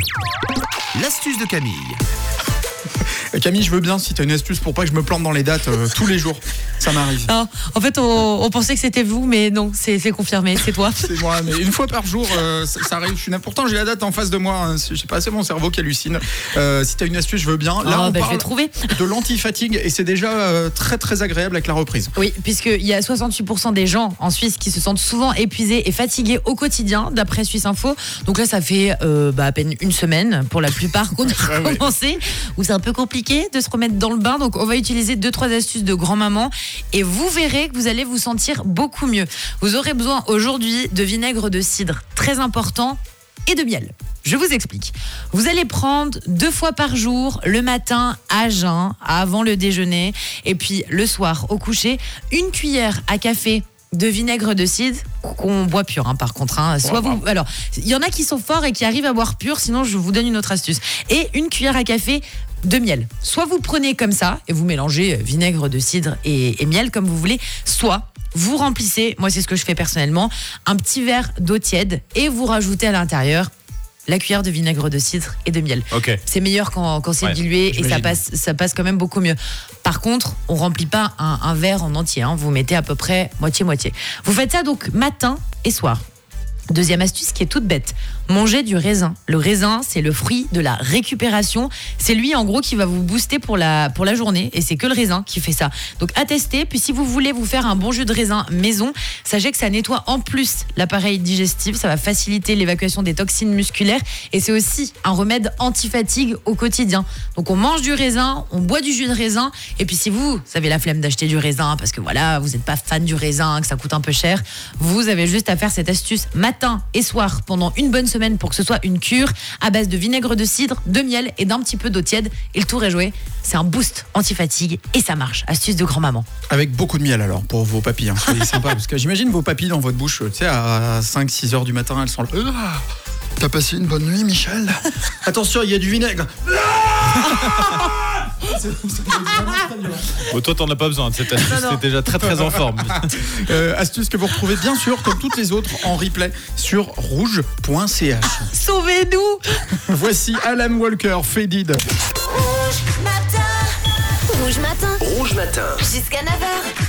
L'astuce de Camille. Camille, je veux bien si tu as une astuce pour pas que je me plante dans les dates tous les jours. Ça m'arrive. Non, en fait, on pensait que c'était vous, mais non, c'est confirmé, c'est toi. C'est moi, mais une fois par jour, ça arrive. Pourtant, j'ai la date en face de moi. Hein. J'ai pas assez mon cerveau qui hallucine. Si tu as une astuce, je veux bien. Là, on je parle vais trouver. de l'anti-fatigue et c'est déjà très très agréable avec la reprise. Oui, puisqu'il y a 68% des gens en Suisse qui se sentent souvent épuisés et fatigués au quotidien, d'après Suisse Info. Donc là, ça fait à peine une semaine pour la plupart qu'on a commencé, où c'est un peu compliqué de se remettre dans le bain. Donc on va utiliser 2-3 astuces de grand-maman et vous verrez que vous allez vous sentir beaucoup mieux. Vous aurez besoin aujourd'hui de vinaigre de cidre, très important, et de miel. Je vous explique. Vous allez prendre 2 fois par jour, le matin à jeun, avant le déjeuner, et puis le soir au coucher, 1 cuillère à café de vinaigre de cidre qu'on boit pur, par contre. Alors, il y en a qui sont forts et qui arrivent à boire pur, sinon je vous donne une autre astuce. Et 1 cuillère à café de miel. Soit vous prenez comme ça et vous mélangez vinaigre de cidre et miel comme vous voulez, soit vous remplissez, moi c'est ce que je fais personnellement, un petit verre d'eau tiède et vous rajoutez à l'intérieur la cuillère de vinaigre de cidre et de miel. Okay. C'est meilleur quand c'est dilué et ça passe quand même beaucoup mieux. Par contre, on ne remplit pas un verre en entier. Vous mettez à peu près moitié-moitié. Vous faites ça donc matin et soir. Deuxième astuce qui est toute bête, manger du raisin. Le raisin, c'est le fruit de la récupération. C'est lui, en gros, qui va vous booster pour la journée. Et c'est que le raisin qui fait ça. Donc, à tester. Puis, si vous voulez vous faire un bon jus de raisin maison, sachez que ça nettoie en plus l'appareil digestif. Ça va faciliter l'évacuation des toxines musculaires. Et c'est aussi un remède anti-fatigue au quotidien. Donc, on mange du raisin, on boit du jus de raisin. Et puis, si vous avez la flemme d'acheter du raisin, parce que voilà, vous n'êtes pas fan du raisin, que ça coûte un peu cher, vous avez juste à faire cette astuce matin et soir pendant une bonne semaine pour que ce soit une cure à base de vinaigre de cidre, de miel et d'un petit peu d'eau tiède. Et le tour est joué. C'est un boost anti-fatigue et ça marche. Astuce de grand-maman. Avec beaucoup de miel alors pour vos papilles. Soyez sympa parce que j'imagine vos papilles dans votre bouche, à 5-6 heures du matin, elles sont là. T'as passé une bonne nuit, Michel? Attention, il y a du vinaigre. Toi, t'en as pas besoin de cette astuce, t'es déjà très en forme. Astuce que vous retrouvez bien sûr, comme toutes les autres, en replay sur rouge.ch. Sauvez-nous! Voici Alan Walker, Faded. Rouge matin. Rouge matin. Jusqu'à 9h.